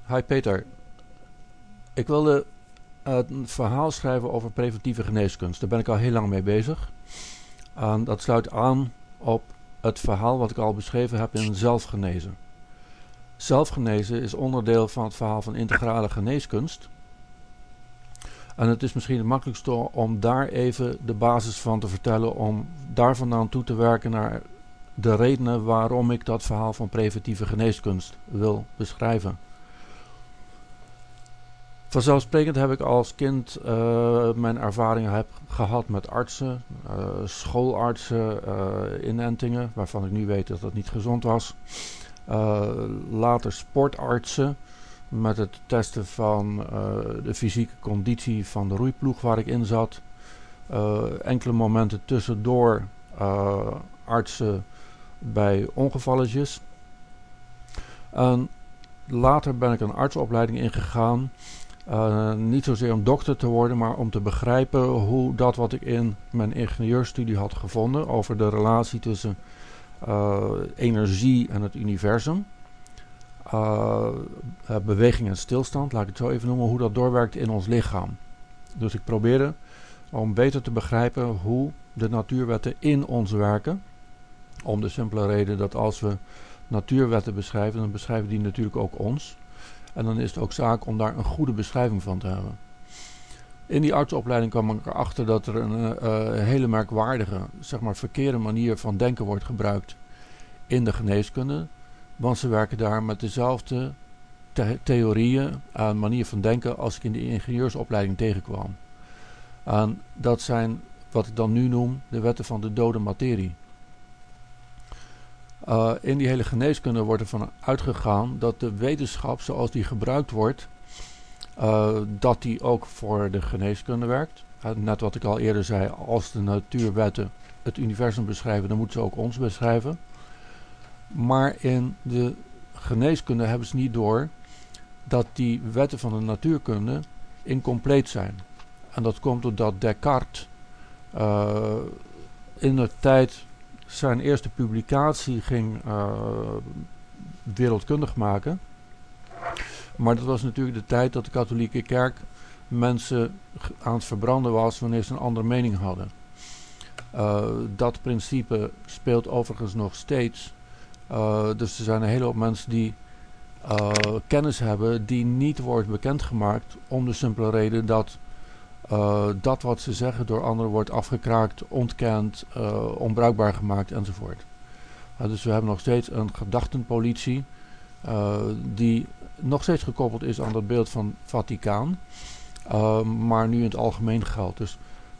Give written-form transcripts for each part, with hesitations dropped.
Hi Peter, ik wilde een verhaal schrijven over preventieve geneeskunst. Daar ben ik al heel lang mee bezig. En dat sluit aan op het verhaal wat ik al beschreven heb in Zelfgenezen. Zelfgenezen is onderdeel van het verhaal van integrale geneeskunst. En het is misschien het makkelijkste om daar even de basis van te vertellen, om daar vandaan toe te werken naar de redenen waarom ik dat verhaal van preventieve geneeskunst wil beschrijven. Vanzelfsprekend heb ik als kind mijn ervaringen gehad met artsen, schoolartsen, inentingen, waarvan ik nu weet dat dat niet gezond was. Later sportartsen met het testen van de fysieke conditie van de roeiploeg waar ik in zat. Enkele momenten tussendoor artsen bij ongevalletjes. En later ben ik een artsopleiding ingegaan. Niet zozeer om dokter te worden, maar om te begrijpen hoe dat wat ik in mijn ingenieurstudie had gevonden over de relatie tussen energie en het universum, beweging en stilstand, laat ik het zo even noemen, hoe dat doorwerkt in ons lichaam. Dus ik probeerde om beter te begrijpen hoe de natuurwetten in ons werken, om de simpele reden dat als we natuurwetten beschrijven, dan beschrijven die natuurlijk ook ons. En dan is het ook zaak om daar een goede beschrijving van te hebben. In die artsopleiding kwam ik erachter dat er een hele merkwaardige, verkeerde manier van denken wordt gebruikt in de geneeskunde. Want ze werken daar met dezelfde theorieën en manier van denken als ik in de ingenieursopleiding tegenkwam. En dat zijn wat ik dan nu noem de wetten van de dode materie. In die hele geneeskunde wordt ervan uitgegaan dat de wetenschap zoals die gebruikt wordt, dat die ook voor de geneeskunde werkt. Net wat ik al eerder zei, als de natuurwetten het universum beschrijven, dan moeten ze ook ons beschrijven. Maar in de geneeskunde hebben ze niet door dat die wetten van de natuurkunde incompleet zijn. En dat komt doordat Descartes in de tijd zijn eerste publicatie ging wereldkundig maken. Maar dat was natuurlijk de tijd dat de katholieke kerk mensen aan het verbranden was wanneer ze een andere mening hadden. Dat principe speelt overigens nog steeds. Dus er zijn een hele hoop mensen die kennis hebben die niet wordt bekendgemaakt om de simpele reden dat dat wat ze zeggen door anderen wordt afgekraakt, ontkend, onbruikbaar gemaakt enzovoort. Dus we hebben nog steeds een gedachtenpolitie die nog steeds gekoppeld is aan dat beeld van Vaticaan, maar nu in het algemeen geldt. Dus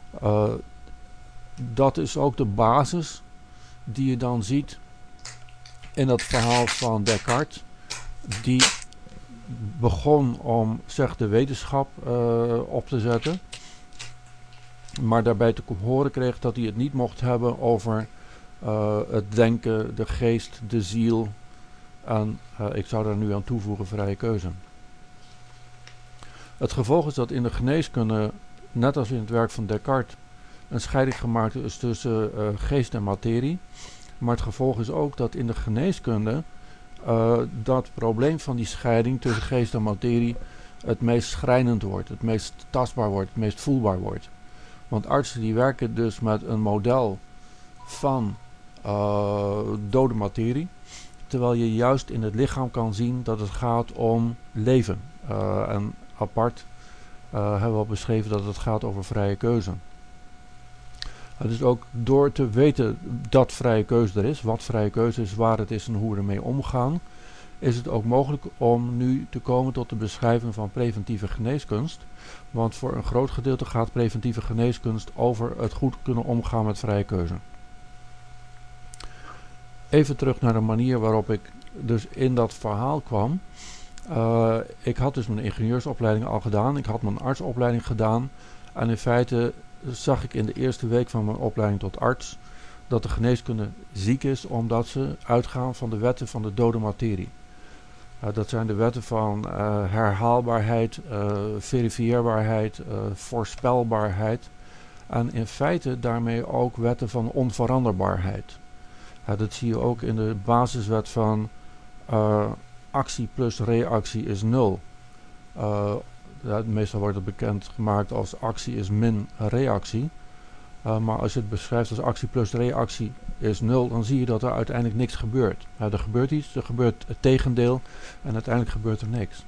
dat is ook de basis die je dan ziet in dat verhaal van Descartes, die begon om de wetenschap op te zetten, maar daarbij te horen kreeg dat hij het niet mocht hebben over het denken, de geest, de ziel en ik zou daar nu aan toevoegen vrije keuze. Het gevolg is dat in de geneeskunde, net als in het werk van Descartes, een scheiding gemaakt is tussen geest en materie. Maar het gevolg is ook dat in de geneeskunde dat probleem van die scheiding tussen geest en materie het meest schrijnend wordt, het meest tastbaar wordt, het meest voelbaar wordt. Want artsen die werken dus met een model van dode materie, terwijl je juist in het lichaam kan zien dat het gaat om leven. En apart hebben we al beschreven dat het gaat over vrije keuze. Dus ook door te weten dat vrije keuze er is, wat vrije keuze is, waar het is en hoe we ermee omgaan, is het ook mogelijk om nu te komen tot de beschrijving van preventieve geneeskunst. Want voor een groot gedeelte gaat preventieve geneeskunst over het goed kunnen omgaan met vrije keuze. Even terug naar de manier waarop ik dus in dat verhaal kwam. Ik had dus mijn ingenieursopleiding al gedaan, ik had mijn artsopleiding gedaan en in feite zag ik in de eerste week van mijn opleiding tot arts dat de geneeskunde ziek is omdat ze uitgaan van de wetten van de dode materie. Dat zijn de wetten van herhaalbaarheid, verifieerbaarheid, voorspelbaarheid en in feite daarmee ook wetten van onveranderbaarheid. Dat zie je ook in de basiswet van actie plus reactie is 0. Meestal wordt het bekend gemaakt als actie is min reactie. Maar als je het beschrijft als actie plus reactie is 0, dan zie je dat er uiteindelijk niks gebeurt. Er gebeurt iets, er gebeurt het tegendeel en uiteindelijk gebeurt er niks.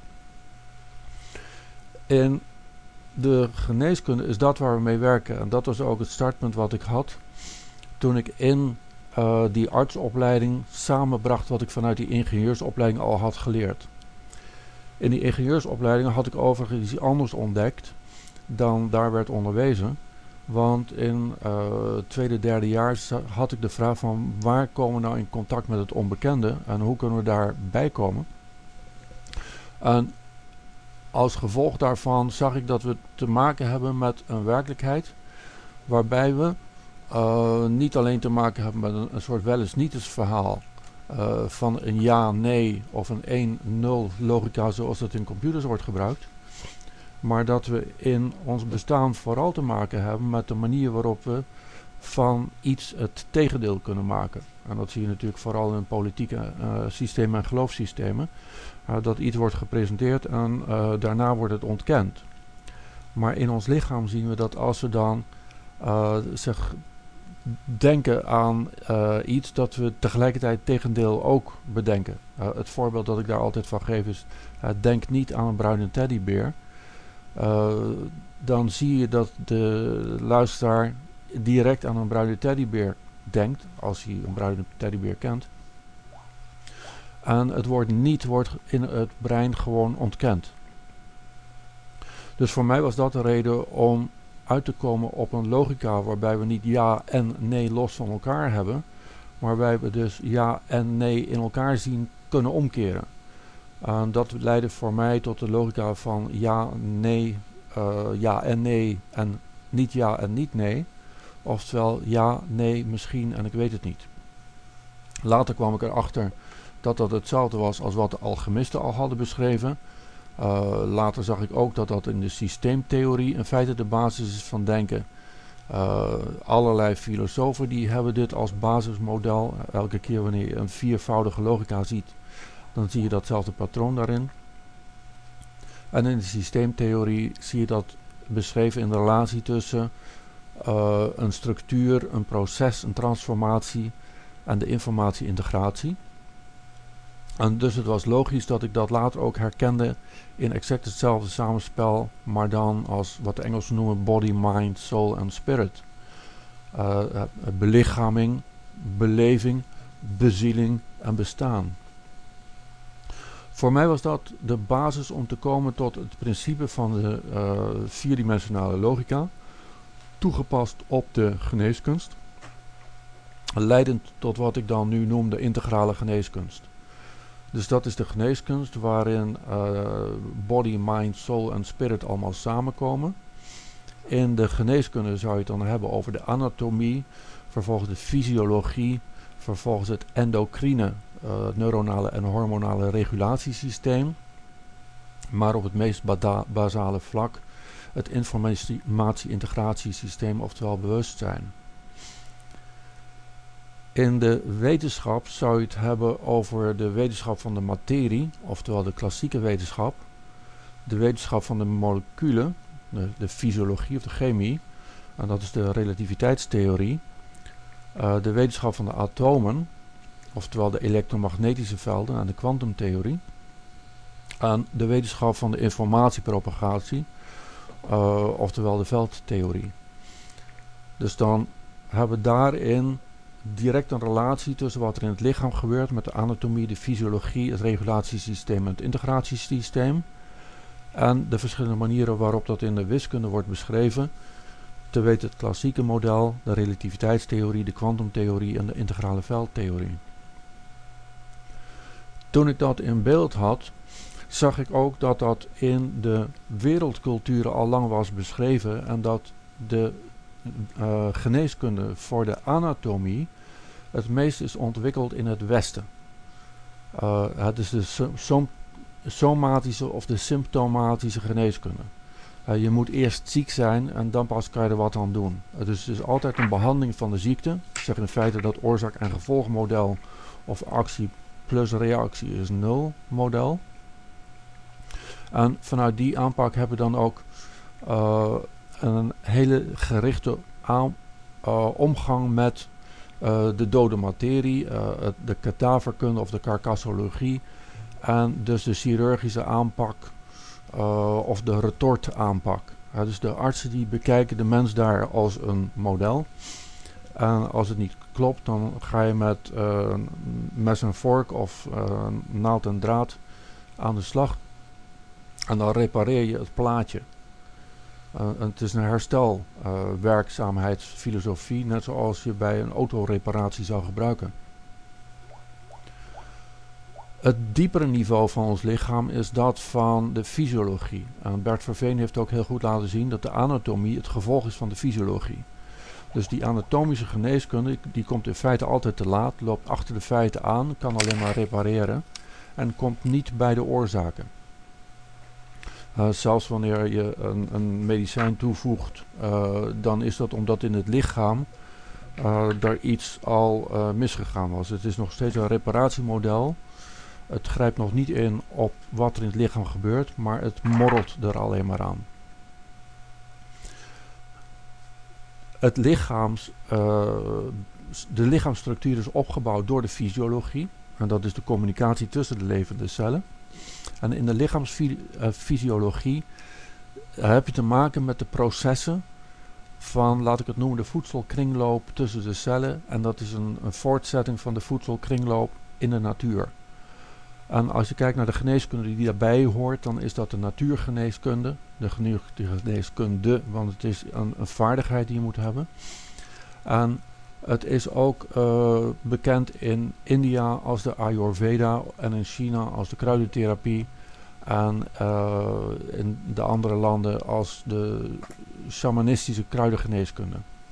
In de geneeskunde is dat waar we mee werken. En dat was ook het startpunt wat ik had toen ik in die artsopleiding samenbracht wat ik vanuit die ingenieursopleiding al had geleerd. In die ingenieursopleiding had ik overigens iets anders ontdekt dan daar werd onderwezen. Want in het tweede, derde jaar had ik de vraag van waar komen we nou in contact met het onbekende en hoe kunnen we daarbij komen. En als gevolg daarvan zag ik dat we te maken hebben met een werkelijkheid waarbij we niet alleen te maken hebben met een soort wel eens niet eens verhaal van een ja, nee of een 1-0 logica zoals dat in computers wordt gebruikt. Maar dat we in ons bestaan vooral te maken hebben met de manier waarop we van iets het tegendeel kunnen maken. En dat zie je natuurlijk vooral in politieke systemen en geloofssystemen. Dat iets wordt gepresenteerd en daarna wordt het ontkend. Maar in ons lichaam zien we dat als we dan denken aan iets, dat we tegelijkertijd tegendeel ook bedenken. Het voorbeeld dat ik daar altijd van geef is, denk niet aan een bruine teddybeer. Dan zie je dat de luisteraar direct aan een bruine teddybeer denkt, als hij een bruine teddybeer kent. En het woord niet wordt in het brein gewoon ontkend. Dus voor mij was dat de reden om uit te komen op een logica waarbij we niet ja en nee los van elkaar hebben, maar waarbij we dus ja en nee in elkaar zien kunnen omkeren. Dat leidde voor mij tot de logica van ja, nee, ja en nee en niet ja en niet nee. Oftewel ja, nee, misschien en ik weet het niet. Later kwam ik erachter dat dat hetzelfde was als wat de alchemisten al hadden beschreven. Later zag ik ook dat dat in de systeemtheorie in feite de basis is van denken. Allerlei filosofen die hebben dit als basismodel. Elke keer wanneer je een viervoudige logica ziet, dan zie je datzelfde patroon daarin. En in de systeemtheorie zie je dat beschreven in de relatie tussen een structuur, een proces, een transformatie en de informatie-integratie. En dus het was logisch dat ik dat later ook herkende in exact hetzelfde samenspel, maar dan als wat de Engelsen noemen body, mind, soul en spirit. Belichaming, beleving, bezieling en bestaan. Voor mij was dat de basis om te komen tot het principe van de vierdimensionale logica, toegepast op de geneeskunst, leidend tot wat ik dan nu noem de integrale geneeskunst. Dus dat is de geneeskunst waarin body, mind, soul en spirit allemaal samenkomen. In de geneeskunde zou je het dan hebben over de anatomie, vervolgens de fysiologie, vervolgens het endocrine, neuronale en hormonale regulatiesysteem. Maar op het meest basale vlak het informatie-integratiesysteem, oftewel bewustzijn. In de wetenschap zou je het hebben over de wetenschap van de materie, oftewel de klassieke wetenschap. De wetenschap van de moleculen, de fysiologie of de chemie, en dat is de relativiteitstheorie. De wetenschap van de atomen, oftewel de elektromagnetische velden en de kwantumtheorie. En de wetenschap van de informatiepropagatie, oftewel de veldtheorie. Dus dan hebben we daarin direct een relatie tussen wat er in het lichaam gebeurt met de anatomie, de fysiologie, het regulatiesysteem en het integratiesysteem. En de verschillende manieren waarop dat in de wiskunde wordt beschreven. Te weten het klassieke model, de relativiteitstheorie, de kwantumtheorie en de integrale veldtheorie. Toen ik dat in beeld had, zag ik ook dat dat in de wereldculturen al lang was beschreven en dat de geneeskunde voor de anatomie het meest is ontwikkeld in het Westen. Het is de somatische of de symptomatische geneeskunde. Je moet eerst ziek zijn en dan pas kan je er wat aan doen. Het is dus altijd een behandeling van de ziekte. Ik zeg in feite dat oorzaak- en gevolgmodel of actie plus reactie is 0 model. En vanuit die aanpak hebben we dan ook een hele gerichte omgang met de dode materie, de kadaverkunde of de karkassologie en dus de chirurgische aanpak of de retort aanpak. Dus de artsen die bekijken de mens daar als een model. En als het niet klopt, dan ga je met mes en vork of naald en draad aan de slag. En dan repareer je het plaatje. Het is een herstelwerkzaamheidsfilosofie, net zoals je bij een autoreparatie zou gebruiken. Het diepere niveau van ons lichaam is dat van de fysiologie. En Bert Verveen heeft ook heel goed laten zien dat de anatomie het gevolg is van de fysiologie. Dus die anatomische geneeskunde, die komt in feite altijd te laat, loopt achter de feiten aan, kan alleen maar repareren en komt niet bij de oorzaken. Zelfs wanneer je een medicijn toevoegt, dan is dat omdat in het lichaam er iets al misgegaan was. Het is nog steeds een reparatiemodel. Het grijpt nog niet in op wat er in het lichaam gebeurt, maar het morrelt er alleen maar aan. De lichaamsstructuur is opgebouwd door de fysiologie. En dat is de communicatie tussen de levende cellen. En in de lichaamsfysiologie heb je te maken met de processen van, laat ik het noemen, de voedselkringloop tussen de cellen. En dat is een voortzetting van de voedselkringloop in de natuur. En als je kijkt naar de geneeskunde die daarbij hoort, dan is dat de natuurgeneeskunde. De geneeskunde, want het is een vaardigheid die je moet hebben. En het is ook bekend in India als de Ayurveda en in China als de kruidentherapie. En in de andere landen als de shamanistische kruidengeneeskunde.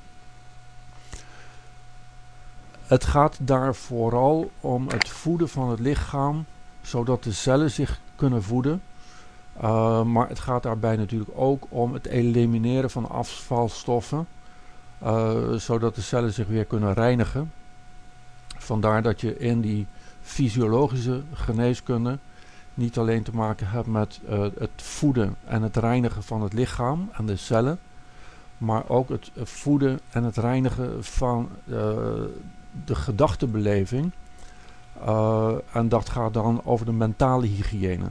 Het gaat daar vooral om het voeden van het lichaam, zodat de cellen zich kunnen voeden. Maar het gaat daarbij natuurlijk ook om het elimineren van afvalstoffen, zodat de cellen zich weer kunnen reinigen. Vandaar dat je in die fysiologische geneeskunde niet alleen te maken hebt met het voeden en het reinigen van het lichaam en de cellen, maar ook het voeden en het reinigen van de gedachtebeleving. En dat gaat dan over de mentale hygiëne.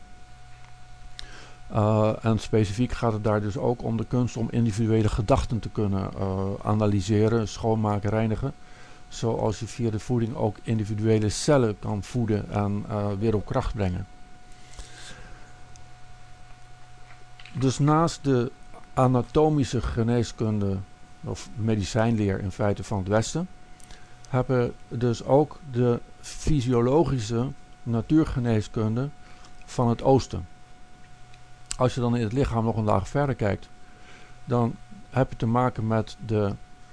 En specifiek gaat het daar dus ook om de kunst om individuele gedachten te kunnen analyseren, schoonmaken, reinigen. Zoals je via de voeding ook individuele cellen kan voeden en weer op kracht brengen. Dus naast de anatomische geneeskunde of medicijnleer in feite van het Westen, hebben dus ook de fysiologische natuurgeneeskunde van het Oosten. Als je dan in het lichaam nog een laag verder kijkt, dan heb je te maken met de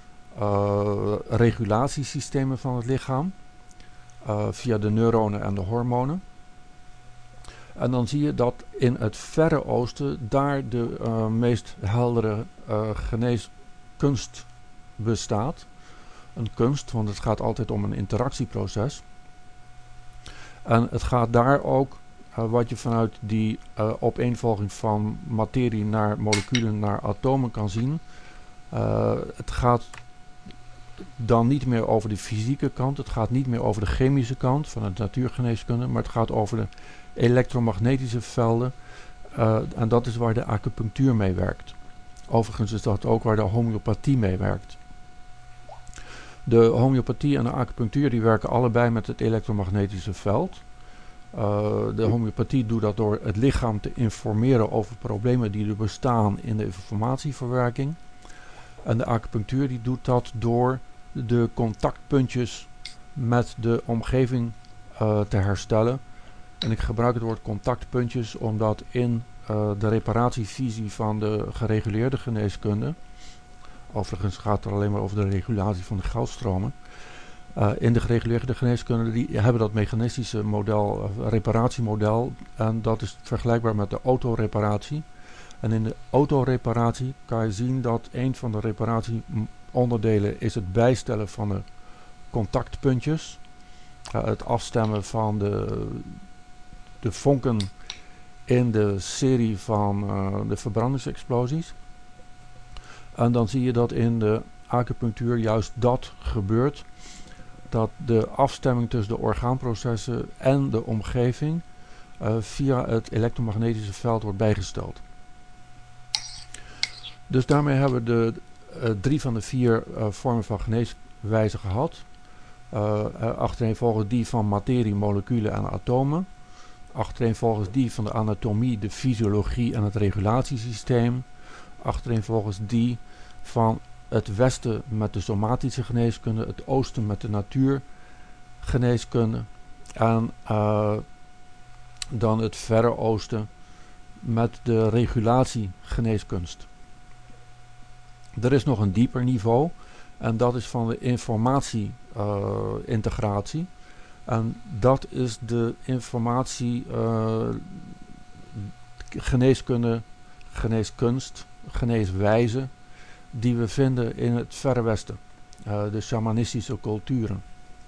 regulatiesystemen van het lichaam via de neuronen en de hormonen. En dan zie je dat in het Verre Oosten daar de meest heldere geneeskunst bestaat. Een kunst, want het gaat altijd om een interactieproces. En het gaat daar ook, wat je vanuit die opeenvolging van materie naar moleculen naar atomen kan zien. Het gaat dan niet meer over de fysieke kant, het gaat niet meer over de chemische kant van de natuurgeneeskunde, maar het gaat over de elektromagnetische velden. En dat is waar de acupunctuur mee werkt. Overigens is dat ook waar de homeopathie mee werkt. De homeopathie en de acupunctuur die werken allebei met het elektromagnetische veld. De homeopathie doet dat door het lichaam te informeren over problemen die er bestaan in de informatieverwerking. En de acupunctuur die doet dat door de contactpuntjes met de omgeving te herstellen. En ik gebruik het woord contactpuntjes omdat in de reparatievisie van de gereguleerde geneeskunde, overigens gaat het alleen maar over de regulatie van de geldstromen, in de gereguleerde geneeskunde die hebben dat mechanistische model, reparatiemodel, en dat is vergelijkbaar met de autoreparatie. En in de autoreparatie kan je zien dat een van de reparatieonderdelen is het bijstellen van de contactpuntjes. het afstemmen van de vonken in de serie van de verbrandingsexplosies. En dan zie je dat in de acupunctuur juist dat gebeurt. Dat de afstemming tussen de orgaanprocessen en de omgeving via het elektromagnetische veld wordt bijgesteld. Dus daarmee hebben we de 3 van de 4 vormen van geneeswijze gehad. Achtereenvolgens die van materie, moleculen en atomen. Achtereenvolgens die van de anatomie, de fysiologie en het regulatiesysteem. Achtereenvolgens die van het Westen met de somatische geneeskunde, het Oosten met de natuurgeneeskunde en dan het Verre Oosten met de regulatiegeneeskunst. Er is nog een dieper niveau en dat is van de informatie-integratie. En dat is de informatie geneeskunde, geneeskunst, geneeswijze die we vinden in het Verre Westen, de shamanistische culturen.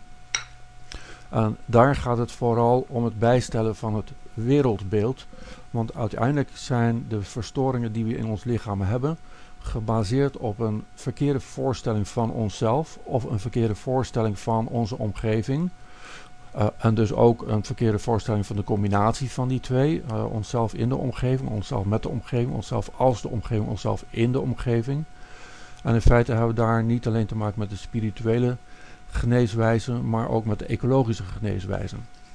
En daar gaat het vooral om het bijstellen van het wereldbeeld, want uiteindelijk zijn de verstoringen die we in ons lichaam hebben gebaseerd op een verkeerde voorstelling van onszelf of een verkeerde voorstelling van onze omgeving. En dus ook een verkeerde voorstelling van de combinatie van die twee. Onszelf in de omgeving, onszelf met de omgeving, onszelf als de omgeving, onszelf in de omgeving. En in feite hebben we daar niet alleen te maken met de spirituele geneeswijze, maar ook met de ecologische geneeswijze.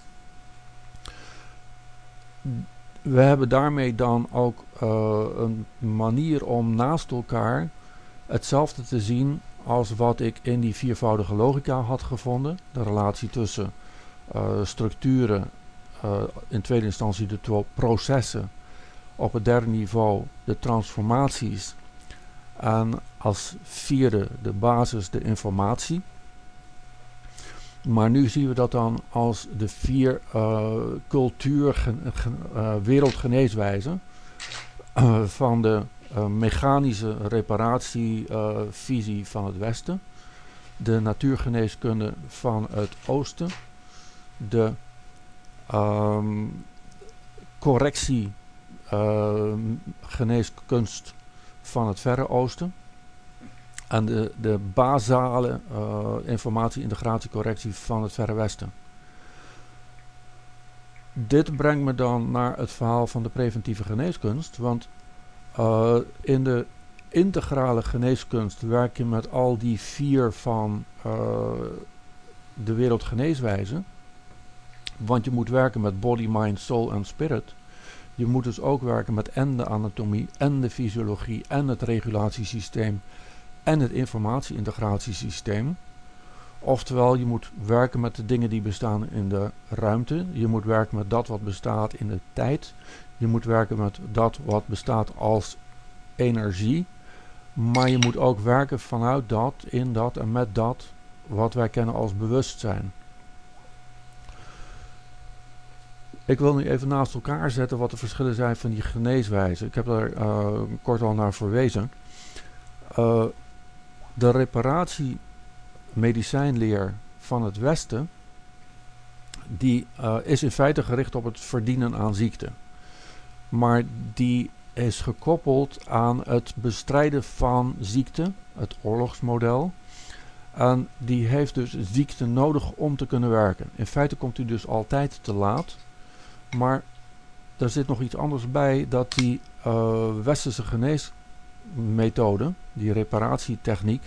We hebben daarmee dan ook een manier om naast elkaar hetzelfde te zien als wat ik in die viervoudige logica had gevonden. De relatie tussen structuren, in tweede instantie de processen, op het derde niveau de transformaties en als vierde de basis de informatie. Maar nu zien we dat dan als de 4 wereldgeneeswijzen van de mechanische reparatievisie van het Westen, de natuurgeneeskunde van het Oosten, de correctiegeneeskunst van het Verre Oosten en de basale informatie, integratie, correctie van het Verre Westen. Dit brengt me dan naar het verhaal van de preventieve geneeskunst, want in de integrale geneeskunst werk je met al die 4 van de wereldgeneeswijzen, want je moet werken met body, mind, soul en spirit. Je moet dus ook werken met en de anatomie en de fysiologie en het regulatiesysteem en het informatie-integratiesysteem. Oftewel, je moet werken met de dingen die bestaan in de ruimte. Je moet werken met dat wat bestaat in de tijd. Je moet werken met dat wat bestaat als energie. Maar je moet ook werken vanuit dat, in dat en met dat wat wij kennen als bewustzijn. Ik wil nu even naast elkaar zetten wat de verschillen zijn van die geneeswijzen. Ik heb daar kort al naar verwezen. De reparatiemedicijnleer van het Westen, die is in feite gericht op het verdienen aan ziekte. Maar die is gekoppeld aan het bestrijden van ziekte, het oorlogsmodel. En die heeft dus ziekte nodig om te kunnen werken. In feite komt hij dus altijd te laat. Maar er zit nog iets anders bij, dat die westerse geneesmethode, die reparatietechniek,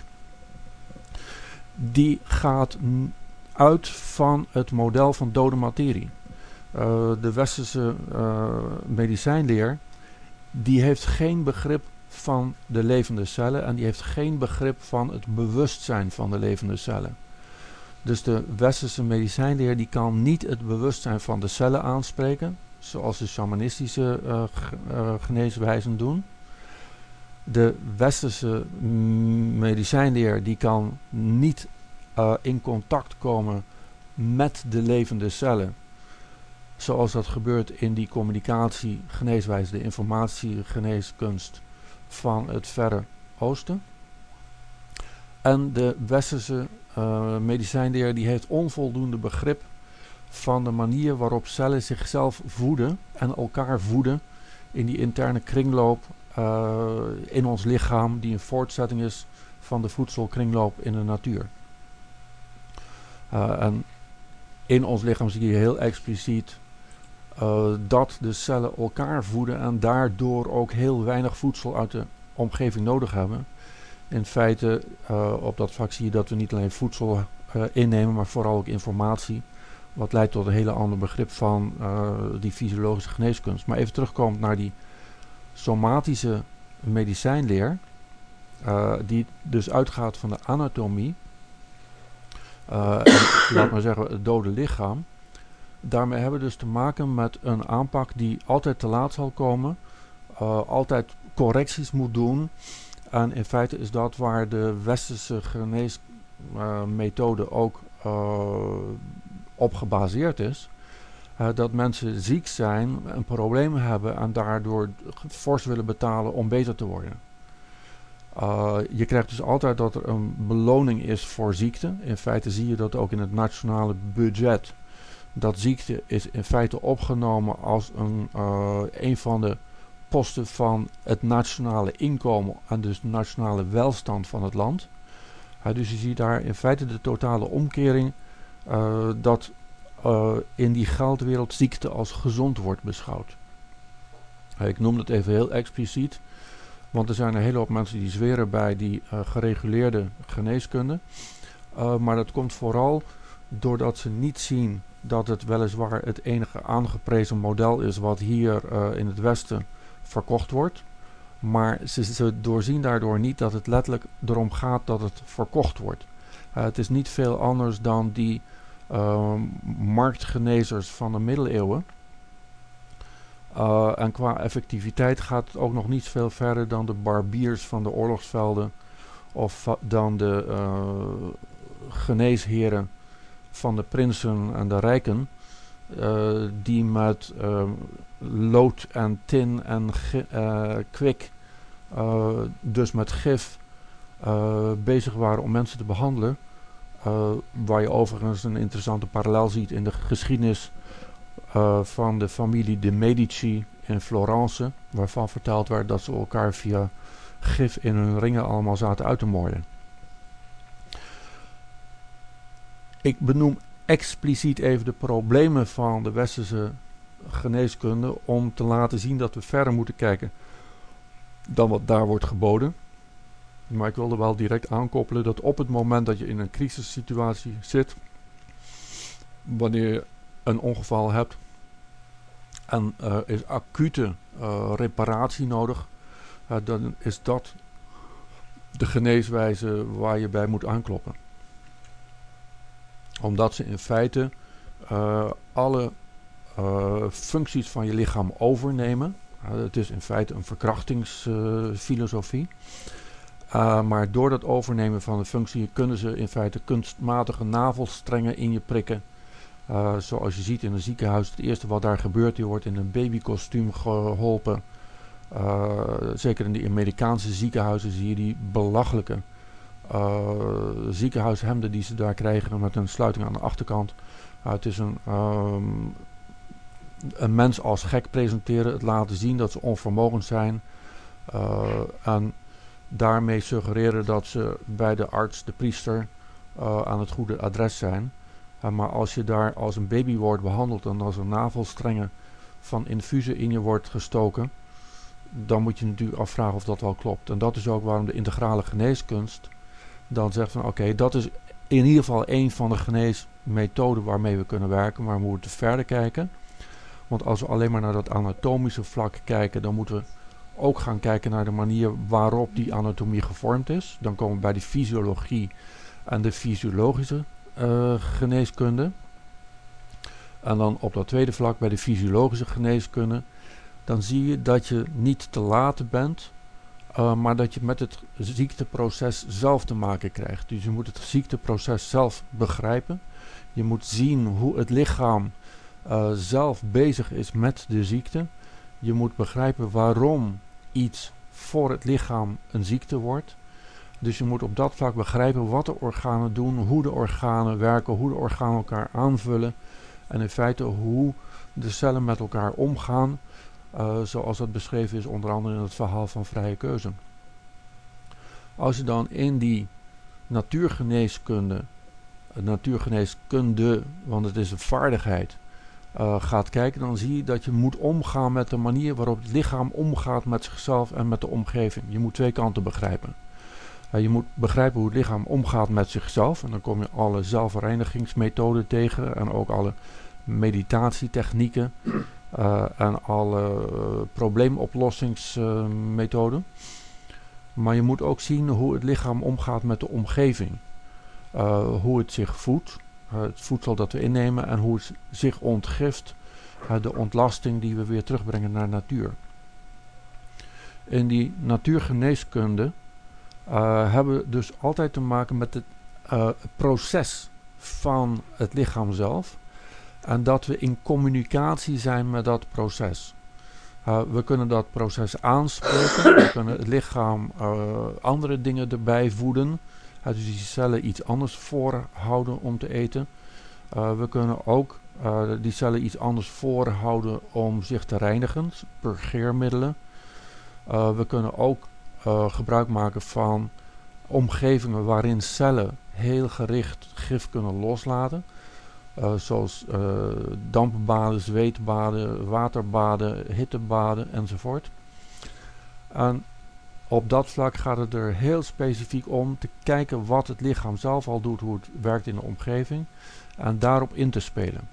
die gaat uit van het model van dode materie. De westerse medicijnleer, die heeft geen begrip van de levende cellen en die heeft geen begrip van het bewustzijn van de levende cellen. Dus de westerse medicijnleer die kan niet het bewustzijn van de cellen aanspreken, zoals de shamanistische geneeswijzen doen. De westerse medicijnleer die kan niet in contact komen met de levende cellen, zoals dat gebeurt in die communicatie-geneeswijze, de informatiegeneeskunst van het Verre Oosten. En de westerse medicijnleer die heeft onvoldoende begrip van de manier waarop cellen zichzelf voeden en elkaar voeden in die interne kringloop in ons lichaam, die een voortzetting is van de voedselkringloop in de natuur. En in ons lichaam zie je heel expliciet dat de cellen elkaar voeden en daardoor ook heel weinig voedsel uit de omgeving nodig hebben. In feite, op dat vlak zie je dat we niet alleen voedsel innemen, maar vooral ook informatie. Wat leidt tot een hele ander begrip van die fysiologische geneeskunst. Maar even terugkomend naar die somatische medicijnleer, die dus uitgaat van de anatomie. En, laat maar zeggen, het dode lichaam. Daarmee hebben we dus te maken met een aanpak die altijd te laat zal komen, altijd correcties moet doen. En in feite is dat waar de westerse geneesmethode ook op gebaseerd is. Dat mensen ziek zijn, een probleem hebben en daardoor fors willen betalen om beter te worden. Je krijgt dus altijd dat er een beloning is voor ziekte. In feite zie je dat ook in het nationale budget. Dat ziekte is in feite opgenomen als een van de posten van het nationale inkomen en dus de nationale welstand van het land. Dus je ziet daar in feite de totale omkering dat in die geldwereld ziekte als gezond wordt beschouwd. Ik noem het even heel expliciet, want er zijn een hele hoop mensen die zweren bij die gereguleerde geneeskunde. Maar dat komt vooral doordat ze niet zien dat het weliswaar het enige aangeprezen model is wat hier in het Westen verkocht wordt. Maar ze doorzien daardoor niet dat het letterlijk erom gaat dat het verkocht wordt. Het is niet veel anders dan die marktgenezers van de middeleeuwen. En qua effectiviteit gaat het ook nog niet veel verder dan de barbiers van de oorlogsvelden of dan de geneesheren van de prinsen en de rijken, die met lood en tin en kwik, dus met gif, bezig waren om mensen te behandelen. Waar je overigens een interessante parallel ziet in de geschiedenis van de familie de Medici in Florence, waarvan verteld werd dat ze elkaar via gif in hun ringen allemaal zaten uit te moorden. Ik benoem expliciet even de problemen van de westerse geneeskunde om te laten zien dat we verder moeten kijken dan wat daar wordt geboden. Maar ik wilde wel direct aankoppelen dat op het moment dat je in een crisissituatie zit, wanneer je een ongeval hebt en er is acute reparatie nodig, dan is dat de geneeswijze waar je bij moet aankloppen. Omdat ze in feite alle functies van je lichaam overnemen. Het is in feite een verkrachtingsfilosofie. Maar door dat overnemen van de functie kunnen ze in feite kunstmatige navelstrengen in je prikken. Zoals je ziet in een ziekenhuis, het eerste wat daar gebeurt, je wordt in een babykostuum geholpen. Zeker in die Amerikaanse ziekenhuizen zie je die belachelijke ziekenhuishemden die ze daar krijgen met een sluiting aan de achterkant. Het is een mens als gek presenteren, het laten zien dat ze onvermogend zijn en daarmee suggereren dat ze bij de arts, de priester, aan het goede adres zijn. Maar als je daar als een baby wordt behandeld en als er navelstrengen van infusen in je wordt gestoken, dan moet je natuurlijk afvragen of dat wel klopt. En dat is ook waarom de integrale geneeskunst dan zegt van oké, dat is in ieder geval een van de geneesmethoden waarmee we kunnen werken, maar we moeten verder kijken. Want als we alleen maar naar dat anatomische vlak kijken, dan moeten we ook gaan kijken naar de manier waarop die anatomie gevormd is. Dan komen we bij de fysiologie en de fysiologische geneeskunde. En dan op dat tweede vlak bij de fysiologische geneeskunde, dan zie je dat je niet te laat bent, maar dat je met het ziekteproces zelf te maken krijgt. Dus je moet het ziekteproces zelf begrijpen. Je moet zien hoe het lichaam zelf bezig is met de ziekte. Je moet begrijpen waarom iets voor het lichaam een ziekte wordt. Dus je moet op dat vlak begrijpen wat de organen doen, hoe de organen werken, hoe de organen elkaar aanvullen en in feite hoe de cellen met elkaar omgaan, zoals dat beschreven is onder andere in het verhaal van vrije keuze. Als je dan in die natuurgeneeskunde, want het is een vaardigheid, gaat kijken, dan zie je dat je moet omgaan met de manier waarop het lichaam omgaat met zichzelf en met de omgeving. Je moet twee kanten begrijpen. Je moet begrijpen hoe het lichaam omgaat met zichzelf. En dan kom je alle zelfreinigingsmethoden tegen. En ook alle meditatietechnieken. En alle probleemoplossingsmethoden. Maar je moet ook zien hoe het lichaam omgaat met de omgeving. Hoe het zich voedt. Het voedsel dat we innemen. En hoe het zich ontgift. De ontlasting die we weer terugbrengen naar de natuur. In die natuurgeneeskunde hebben we dus altijd te maken met het proces van het lichaam zelf. En dat we in communicatie zijn met dat proces. We kunnen dat proces aanspreken. We kunnen het lichaam andere dingen erbij voeden. Dus die cellen iets anders voorhouden om te eten. We kunnen ook die cellen iets anders voorhouden om zich te reinigen. Purgeermiddelen. We kunnen ook gebruik maken van omgevingen waarin cellen heel gericht gif kunnen loslaten. Zoals dampbaden, zweetbaden, waterbaden, hittebaden enzovoort. En op dat vlak gaat het er heel specifiek om te kijken wat het lichaam zelf al doet, hoe het werkt in de omgeving. En daarop in te spelen.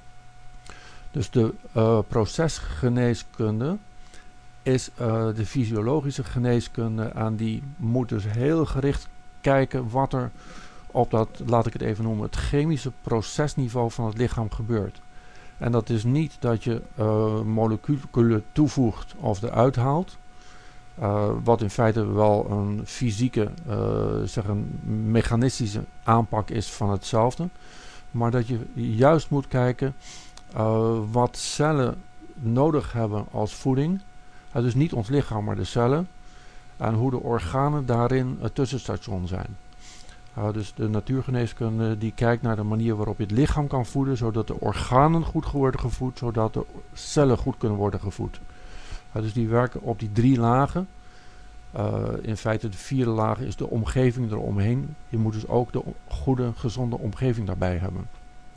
Dus de procesgeneeskunde is de fysiologische geneeskunde en die moet dus heel gericht kijken wat er op dat, laat ik het even noemen, het chemische procesniveau van het lichaam gebeurt. En dat is niet dat je moleculen toevoegt of eruit haalt, wat in feite wel een fysieke, een mechanistische aanpak is van hetzelfde, maar dat je juist moet kijken wat cellen nodig hebben als voeding. Dus niet ons lichaam, maar de cellen. En hoe de organen daarin het tussenstation zijn. Dus de natuurgeneeskunde die kijkt naar de manier waarop je het lichaam kan voeden. Zodat de organen goed worden gevoed. Zodat de cellen goed kunnen worden gevoed. Dus die werken op die 3 lagen. In feite de 4e laag is de omgeving eromheen. Je moet dus ook de goede, gezonde omgeving daarbij hebben.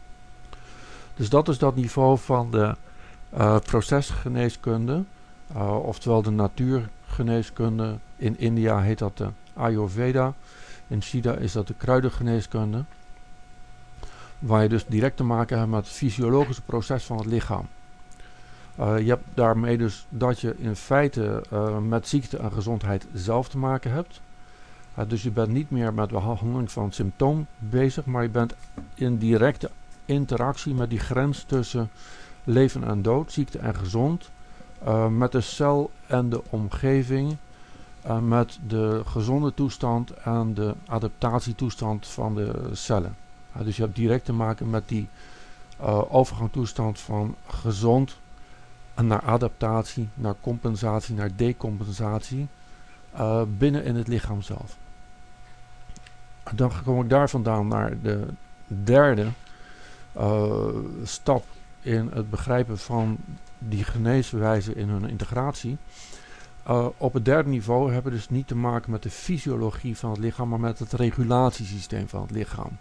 Dus dat is dat niveau van de procesgeneeskunde. Oftewel de natuurgeneeskunde. In India heet dat de Ayurveda. In China is dat de kruidengeneeskunde. Waar je dus direct te maken hebt met het fysiologische proces van het lichaam. Je hebt daarmee dus dat je in feite met ziekte en gezondheid zelf te maken hebt. Dus je bent niet meer met de behandeling van het symptoom bezig. Maar je bent in directe interactie met die grens tussen leven en dood, ziekte en gezond. Met de cel en de omgeving, met de gezonde toestand en de adaptatietoestand van de cellen. Dus je hebt direct te maken met die overgangtoestand van gezond naar adaptatie, naar compensatie, naar decompensatie binnen in het lichaam zelf. Dan kom ik daar vandaan naar de derde stap in het begrijpen van die geneeswijze in hun integratie. Op het derde niveau hebben we dus niet te maken met de fysiologie van het lichaam, maar met het regulatiesysteem van het lichaam.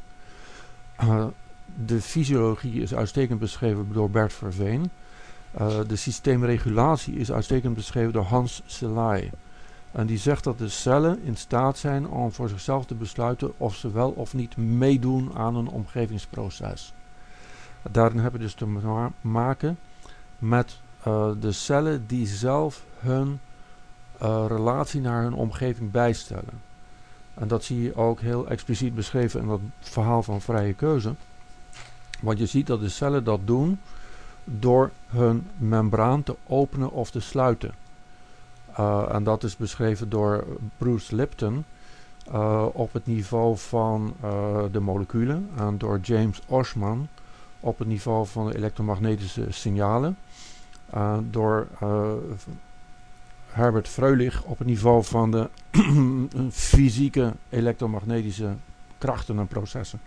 De fysiologie is uitstekend beschreven door Bert Verveen. De systeemregulatie is uitstekend beschreven door Hans Selye. En die zegt dat de cellen in staat zijn om voor zichzelf te besluiten of ze wel of niet meedoen aan een omgevingsproces. Daarin hebben we dus te maken met de cellen die zelf hun relatie naar hun omgeving bijstellen. En dat zie je ook heel expliciet beschreven in dat verhaal van vrije keuze. Want je ziet dat de cellen dat doen door hun membraan te openen of te sluiten. En dat is beschreven door Bruce Lipton op het niveau van de moleculen. En door James Oschman op het niveau van de elektromagnetische signalen. Door Herbert Fröhlich op het niveau van de fysieke elektromagnetische krachten en processen.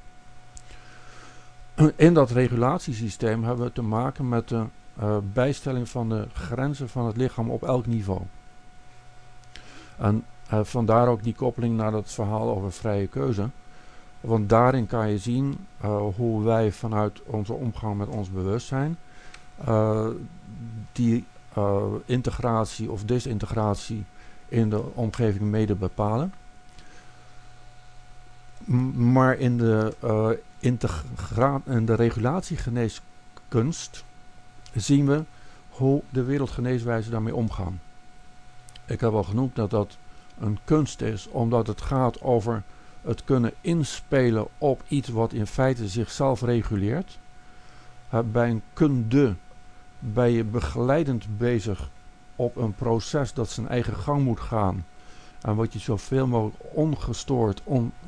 In dat regulatiesysteem hebben we te maken met de bijstelling van de grenzen van het lichaam op elk niveau. En vandaar ook die koppeling naar dat verhaal over vrije keuze. Want daarin kan je zien hoe wij vanuit onze omgang met ons bewustzijn die integratie of disintegratie in de omgeving mede bepalen. Maar in de regulatiegeneeskunst zien we hoe de wereldgeneeswijzen daarmee omgaan. Ik heb al genoemd dat dat een kunst is, omdat het gaat over het kunnen inspelen op iets wat in feite zichzelf reguleert. Bij een kunde ben je begeleidend bezig op een proces dat zijn eigen gang moet gaan. En wat je zoveel mogelijk ongestoord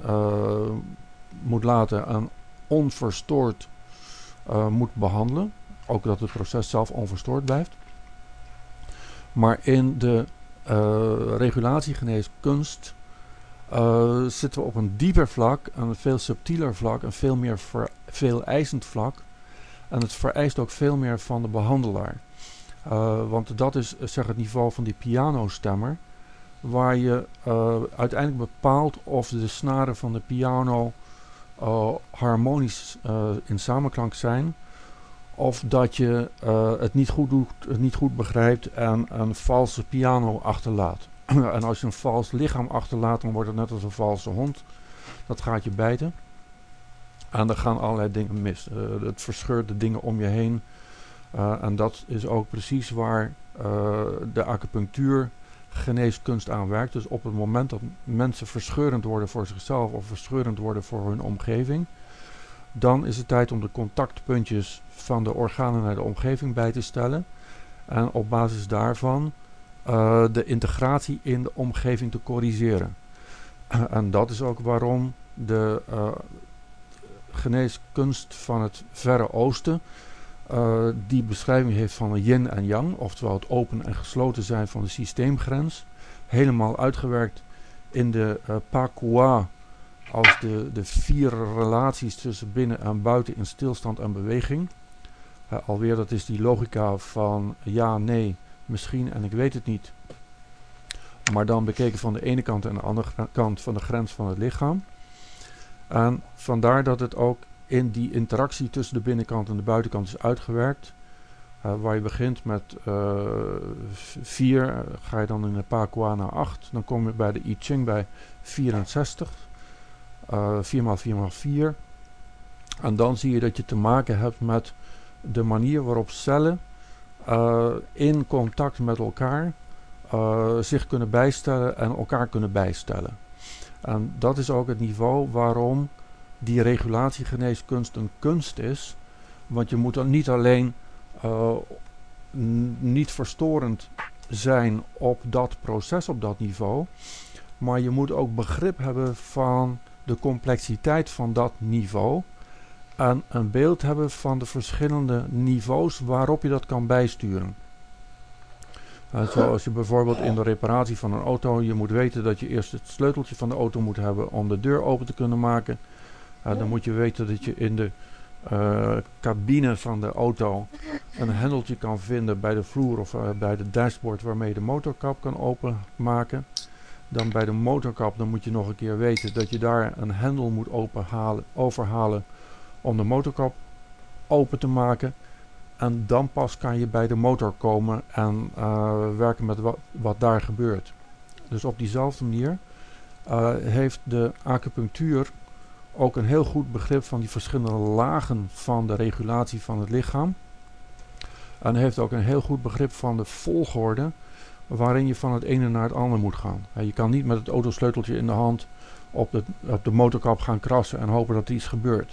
moet laten en onverstoord moet behandelen. Ook dat het proces zelf onverstoord blijft. Maar in de regulatiegeneeskunst zitten we op een dieper vlak, een veel subtieler vlak, een veel meer veel eisend vlak. En het vereist ook veel meer van de behandelaar. Want dat is het niveau van die pianostemmer, waar je uiteindelijk bepaalt of de snaren van de piano harmonisch in samenklank zijn, of dat je het niet goed doet, het niet goed begrijpt en een valse piano achterlaat. En als je een vals lichaam achterlaat, dan wordt het net als een valse hond. Dat gaat je bijten. En er gaan allerlei dingen mis. Het verscheurt de dingen om je heen. En dat is ook precies waar de acupunctuur geneeskunst aan werkt. Dus op het moment dat mensen verscheurend worden voor zichzelf of verscheurend worden voor hun omgeving, dan is het tijd om de contactpuntjes van de organen naar de omgeving bij te stellen. En op basis daarvan de integratie in de omgeving te corrigeren. En dat is ook waarom de geneeskunst van het Verre Oosten die beschrijving heeft van yin en yang, oftewel het open en gesloten zijn van de systeemgrens, helemaal uitgewerkt in de Pakua als de 4 relaties tussen binnen en buiten in stilstand en beweging. Alweer, dat is die logica van ja, nee, misschien en ik weet het niet. Maar dan bekeken van de ene kant en de andere kant van de grens van het lichaam. En vandaar dat het ook in die interactie tussen de binnenkant en de buitenkant is uitgewerkt. Waar je begint met 4, ga je dan in de Pakua naar 8. Dan kom je bij de I Ching bij 64. 4 x 4 x 4. En dan zie je dat je te maken hebt met de manier waarop cellen in contact met elkaar zich kunnen bijstellen en elkaar kunnen bijstellen. En dat is ook het niveau waarom die regulatiegeneeskunst een kunst is. Want je moet dan niet alleen niet verstorend zijn op dat proces, op dat niveau, maar je moet ook begrip hebben van de complexiteit van dat niveau en een beeld hebben van de verschillende niveaus waarop je dat kan bijsturen. Zoals je bijvoorbeeld in de reparatie van een auto, je moet weten dat je eerst het sleuteltje van de auto moet hebben om de deur open te kunnen maken. Dan moet je weten dat je in de cabine van de auto een hendeltje kan vinden bij de vloer of bij de dashboard waarmee je de motorkap kan openmaken. Dan bij de motorkap dan moet je nog een keer weten dat je daar een hendel moet overhalen om de motorkap open te maken. En dan pas kan je bij de motor komen en werken met wat daar gebeurt. Dus op diezelfde manier heeft de acupunctuur ook een heel goed begrip van die verschillende lagen van de regulatie van het lichaam. En heeft ook een heel goed begrip van de volgorde waarin je van het ene naar het andere moet gaan. Je kan niet met het autosleuteltje in de hand op de motorkap gaan krassen en hopen dat er iets gebeurt.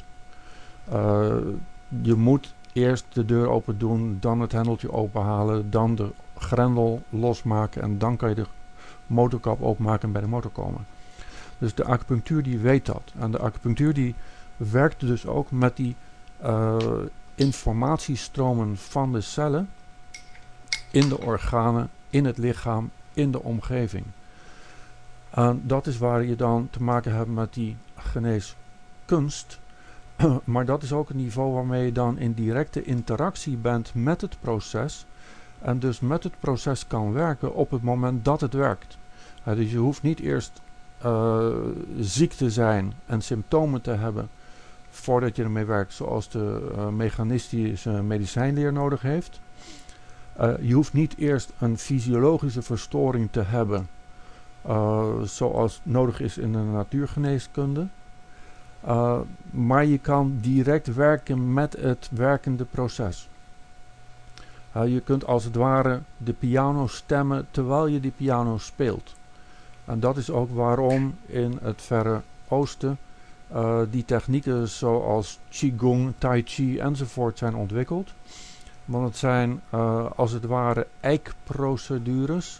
Je moet eerst de deur open doen, dan het hendeltje openhalen, dan de grendel losmaken en dan kan je de motorkap openmaken en bij de motor komen. Dus de acupunctuur die weet dat. En de acupunctuur die werkt dus ook met die informatiestromen van de cellen in de organen, in het lichaam, in de omgeving. En dat is waar je dan te maken hebt met die geneeskunst. Maar dat is ook een niveau waarmee je dan in directe interactie bent met het proces. En dus met het proces kan werken op het moment dat het werkt. Dus je hoeft niet eerst ziek te zijn en symptomen te hebben voordat je ermee werkt, zoals de mechanistische medicijnleer nodig heeft. Je hoeft niet eerst een fysiologische verstoring te hebben, zoals nodig is in de natuurgeneeskunde. Maar je kan direct werken met het werkende proces. Je kunt als het ware de piano stemmen terwijl je die piano speelt. En dat is ook waarom in het Verre Oosten die technieken zoals Qigong, Tai Chi enzovoort zijn ontwikkeld. Want het zijn als het ware eikprocedures,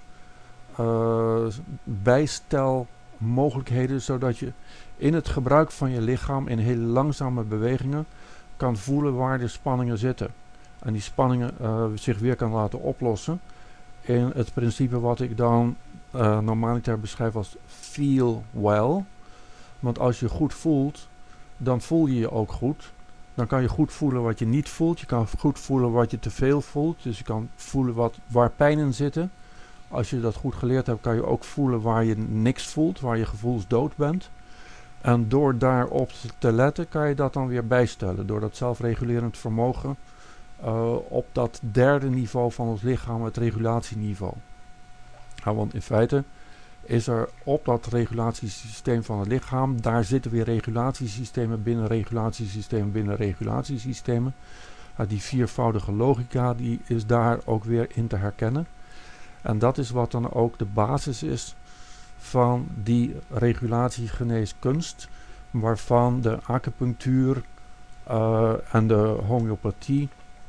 bijstelmogelijkheden, zodat je in het gebruik van je lichaam in hele langzame bewegingen kan voelen waar de spanningen zitten. En die spanningen zich weer kan laten oplossen in het principe wat ik dan normaliter beschrijf als feel well. Want als je goed voelt, dan voel je je ook goed. Dan kan je goed voelen wat je niet voelt. Je kan goed voelen wat je te veel voelt. Dus je kan voelen waar pijn in zit. Als je dat goed geleerd hebt, kan je ook voelen waar je niks voelt, waar je gevoelsdood bent. En door daarop te letten, kan je dat dan weer bijstellen. Door dat zelfregulerend vermogen op dat derde niveau van ons lichaam, het regulatieniveau. Want in feite is er op dat regulatiesysteem van het lichaam, daar zitten weer regulatiesystemen binnen regulatiesystemen binnen regulatiesystemen. Die viervoudige logica die is daar ook weer in te herkennen. En dat is wat dan ook de basis is van die regulatiegeneeskunst, waarvan de acupunctuur en de homeopathie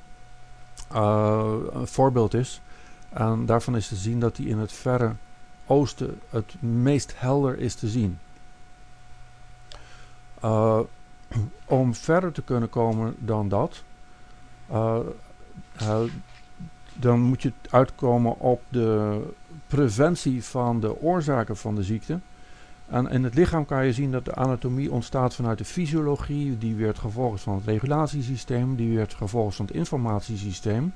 een voorbeeld is. En daarvan is te zien dat die in het Verre Oosten het meest helder is te zien. Om verder te kunnen komen dan dat, dan moet je uitkomen op de preventie van de oorzaken van de ziekte. En in het lichaam kan je zien dat de anatomie ontstaat vanuit de fysiologie, die weer het gevolg is van het regulatiesysteem, die weer het gevolg is van het informatiesysteem.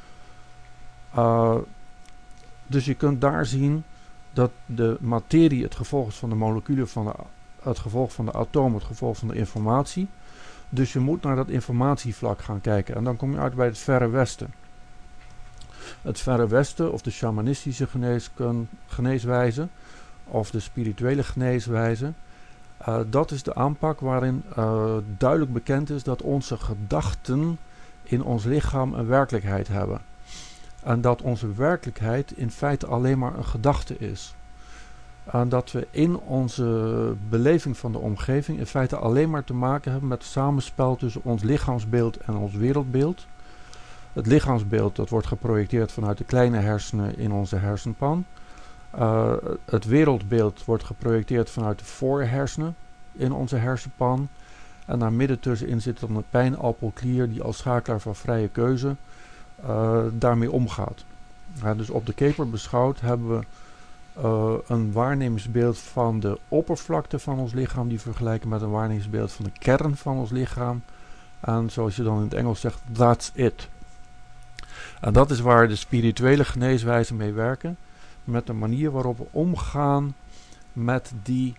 Dus je kunt daar zien dat de materie het gevolg is van de moleculen, het gevolg van de atomen, het gevolg van de informatie. Dus je moet naar dat informatievlak gaan kijken. En dan kom je uit bij het Verre Westen. Het Verre Westen, of de shamanistische geneeswijze, of de spirituele geneeswijze, dat is de aanpak waarin duidelijk bekend is dat onze gedachten in ons lichaam een werkelijkheid hebben. En dat onze werkelijkheid in feite alleen maar een gedachte is. En dat we in onze beleving van de omgeving in feite alleen maar te maken hebben met het samenspel tussen ons lichaamsbeeld en ons wereldbeeld. Het lichaamsbeeld dat wordt geprojecteerd vanuit de kleine hersenen in onze hersenpan. Het wereldbeeld wordt geprojecteerd vanuit de voorhersenen in onze hersenpan. En daar midden tussenin zit dan een pijnappelklier die als schakelaar van vrije keuze daarmee omgaat. Dus op de keper beschouwd hebben we een waarnemingsbeeld van de oppervlakte van ons lichaam, die vergelijken met een waarnemingsbeeld van de kern van ons lichaam. En zoals je dan in het Engels zegt, that's it. En dat is waar de spirituele geneeswijzen mee werken, met de manier waarop we omgaan met die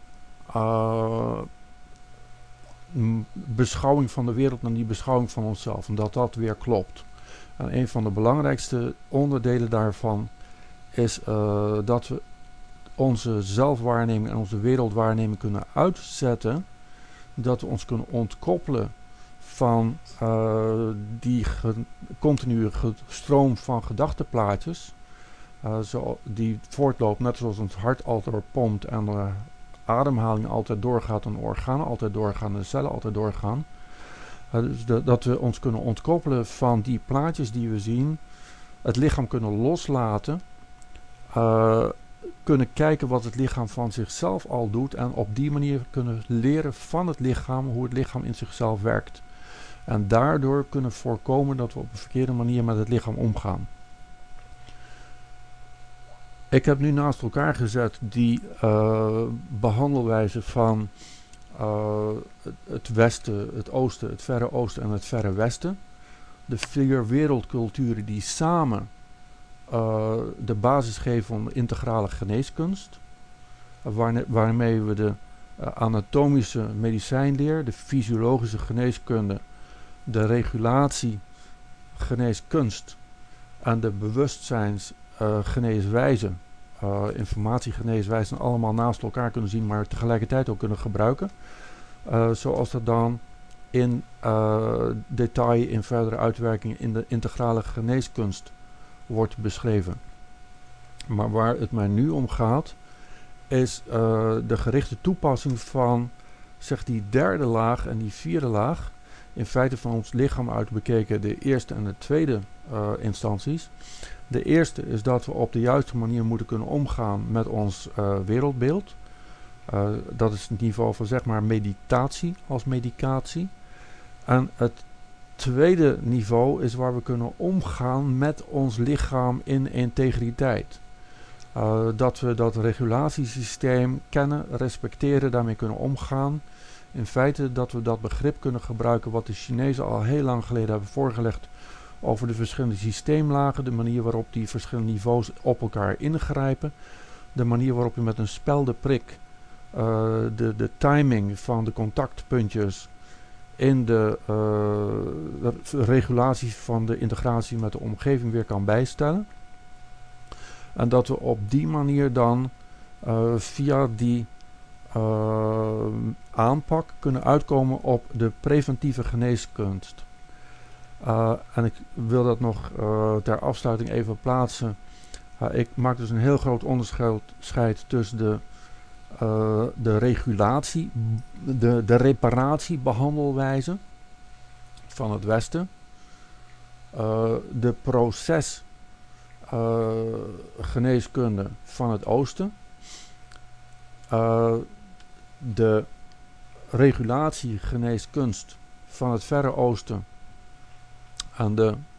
beschouwing van de wereld en die beschouwing van onszelf. En dat weer klopt. En een van de belangrijkste onderdelen daarvan is dat we onze zelfwaarneming en onze wereldwaarneming kunnen uitzetten. Dat we ons kunnen ontkoppelen van die continue stroom van gedachtenplaatjes. Die voortloopt net zoals ons hart altijd pompt en de ademhaling altijd doorgaat en de organen altijd doorgaan en de cellen altijd doorgaan. Dus dat we ons kunnen ontkoppelen van die plaatjes die we zien. Het lichaam kunnen loslaten. Kunnen kijken wat het lichaam van zichzelf al doet. En op die manier kunnen leren van het lichaam hoe het lichaam in zichzelf werkt. En daardoor kunnen voorkomen dat we op een verkeerde manier met het lichaam omgaan. Ik heb nu naast elkaar gezet die behandelwijze van het westen, het oosten, het verre oosten en het verre westen. De 4 wereldculturen die samen de basis geven van de integrale geneeskunst. Waarmee we de anatomische medicijnleer, de fysiologische geneeskunde, de regulatiegeneeskunst en de bewustzijnsgeneeswijze, informatiegeneeswijzen allemaal naast elkaar kunnen zien, maar tegelijkertijd ook kunnen gebruiken. Zoals dat dan in detail in verdere uitwerking in de integrale geneeskunst wordt beschreven. Maar waar het mij nu om gaat, is de gerichte toepassing van die 3e laag en die 4e laag. In feite van ons lichaam uit bekeken de eerste en de tweede instanties. De eerste is dat we op de juiste manier moeten kunnen omgaan met ons wereldbeeld. Dat is het niveau van meditatie als medicatie. En het tweede niveau is waar we kunnen omgaan met ons lichaam in integriteit. Dat we dat regulatiesysteem kennen, respecteren, daarmee kunnen omgaan. In feite dat we dat begrip kunnen gebruiken wat de Chinezen al heel lang geleden hebben voorgelegd over de verschillende systeemlagen, de manier waarop die verschillende niveaus op elkaar ingrijpen, de manier waarop je met een speldeprik de timing van de contactpuntjes in de regulatie van de integratie met de omgeving weer kan bijstellen. En dat we op die manier dan via die aanpak kunnen uitkomen op de preventieve geneeskunst. En ik wil dat nog ter afsluiting even plaatsen. Ik maak dus een heel groot onderscheid tussen de regulatie, de reparatiebehandelwijze van het Westen, de procesgeneeskunde van het Oosten, de regulatiegeneeskunst van het Verre Oosten en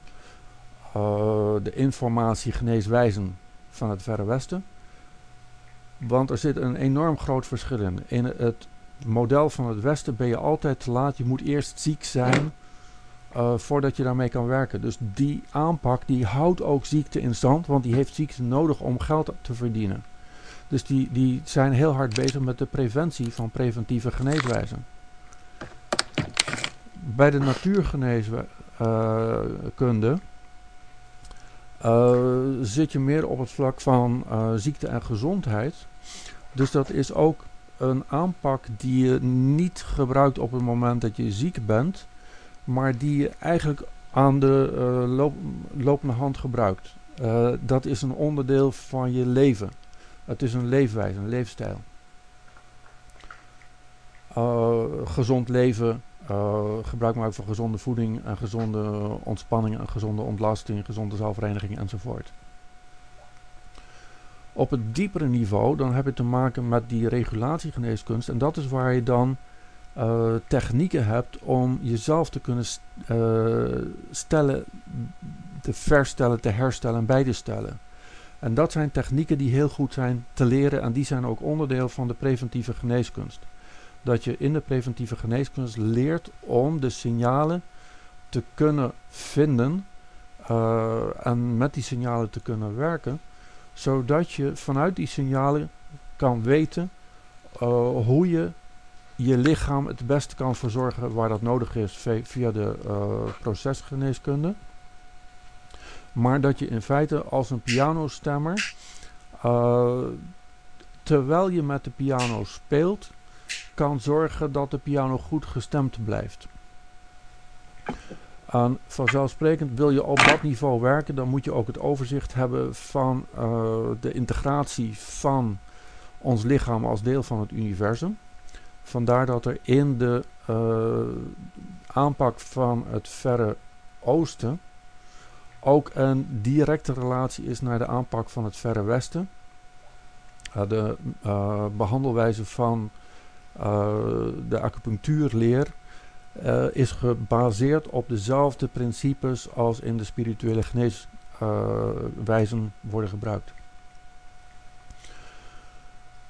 de informatiegeneeswijzen van het Verre Westen. Want er zit een enorm groot verschil in. In het model van het Westen ben je altijd te laat. Je moet eerst ziek zijn voordat je daarmee kan werken. Dus die aanpak die houdt ook ziekte in stand, want die heeft ziekte nodig om geld te verdienen. Dus die zijn heel hard bezig met de preventie van preventieve geneeswijzen. Bij de natuurgeneeskunde zit je meer op het vlak van ziekte en gezondheid. Dus dat is ook een aanpak die je niet gebruikt op het moment dat je ziek bent, maar die je eigenlijk aan de lopende hand gebruikt. Dat is een onderdeel van je leven. Het is een leefwijze, een leefstijl. Gezond leven, gebruik maken van gezonde voeding en gezonde ontspanning en gezonde ontlasting, gezonde zelfreiniging enzovoort. Op het diepere niveau dan heb je te maken met die regulatiegeneeskunst en dat is waar je dan technieken hebt om jezelf te kunnen stellen, te verstellen, te herstellen en bij te stellen. En dat zijn technieken die heel goed zijn te leren en die zijn ook onderdeel van de preventieve geneeskunst. Dat je in de preventieve geneeskunst leert om de signalen te kunnen vinden en met die signalen te kunnen werken, zodat je vanuit die signalen kan weten hoe je je lichaam het beste kan verzorgen waar dat nodig is via de procesgeneeskunde. Maar dat je in feite als een pianostemmer, terwijl je met de piano speelt, kan zorgen dat de piano goed gestemd blijft. En vanzelfsprekend wil je op dat niveau werken, dan moet je ook het overzicht hebben van de integratie van ons lichaam als deel van het universum. Vandaar dat er in de aanpak van het Verre Oosten ook een directe relatie is naar de aanpak van het Verre Westen. De behandelwijze van de acupunctuurleer is gebaseerd op dezelfde principes als in de spirituele geneeswijzen worden gebruikt.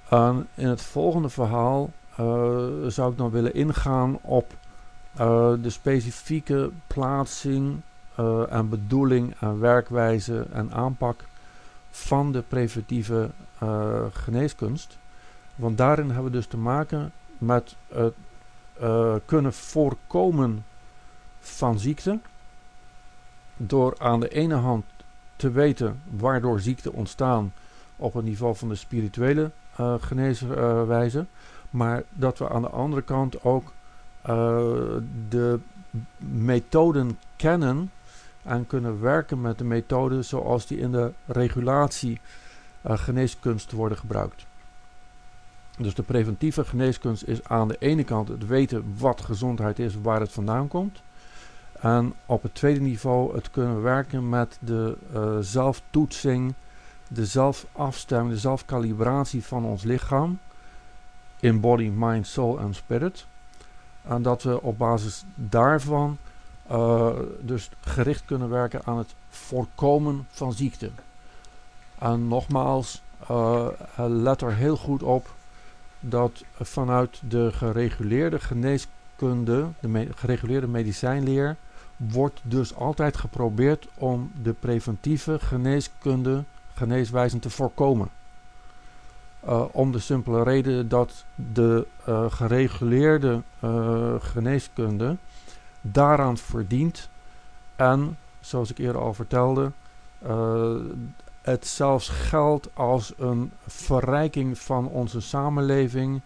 In het volgende verhaal zou ik dan willen ingaan op de specifieke plaatsing en bedoeling en werkwijze en aanpak van de preventieve geneeskunst. Want daarin hebben we dus te maken met het kunnen voorkomen van ziekte. Door aan de ene hand te weten waardoor ziekten ontstaan op het niveau van de spirituele geneeswijze. Maar dat we aan de andere kant ook de methoden kennen en kunnen werken met de methoden zoals die in de regulatie geneeskunst worden gebruikt. Dus de preventieve geneeskunst is aan de ene kant het weten wat gezondheid is, waar het vandaan komt. En op het tweede niveau het kunnen werken met de zelftoetsing, de zelfafstemming, de zelfkalibratie van ons lichaam. In body, mind, soul en spirit. En dat we op basis daarvan dus gericht kunnen werken aan het voorkomen van ziekte. En nogmaals, let er heel goed op dat vanuit de gereguleerde geneeskunde, de gereguleerde medicijnleer, wordt dus altijd geprobeerd om de preventieve geneeswijzen te voorkomen. Om de simpele reden dat de gereguleerde geneeskunde daaraan verdient en, zoals ik eerder al vertelde, het zelfs geldt als een verrijking van onze samenleving,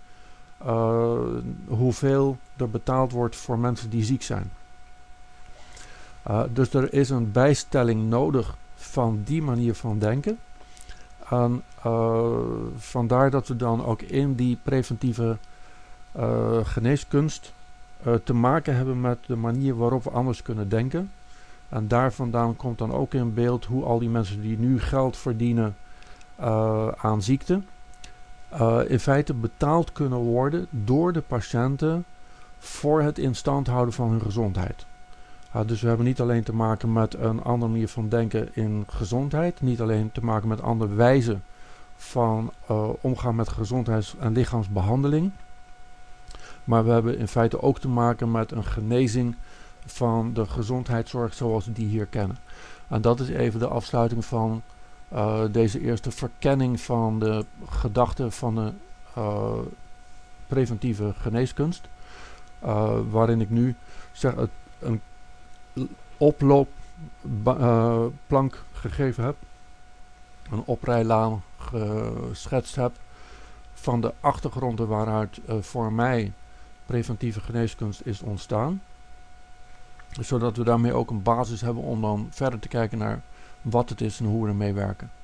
hoeveel er betaald wordt voor mensen die ziek zijn. Dus er is een bijstelling nodig van die manier van denken. En vandaar dat we dan ook in die preventieve geneeskunst te maken hebben met de manier waarop we anders kunnen denken. En daar vandaan komt dan ook in beeld hoe al die mensen die nu geld verdienen aan ziekte, in feite betaald kunnen worden door de patiënten voor het in stand houden van hun gezondheid. Dus we hebben niet alleen te maken met een andere manier van denken in gezondheid, niet alleen te maken met andere wijzen van omgaan met gezondheids- en lichaamsbehandeling, maar we hebben in feite ook te maken met een genezing van de gezondheidszorg zoals we die hier kennen. En dat is even de afsluiting van deze eerste verkenning van de gedachte van de preventieve geneeskunst. Waarin ik nu zeg een oploopplank gegeven heb. Een oprijlaan geschetst heb van de achtergronden waaruit voor mij preventieve geneeskunst is ontstaan. Zodat we daarmee ook een basis hebben om dan verder te kijken naar wat het is en hoe we ermee werken.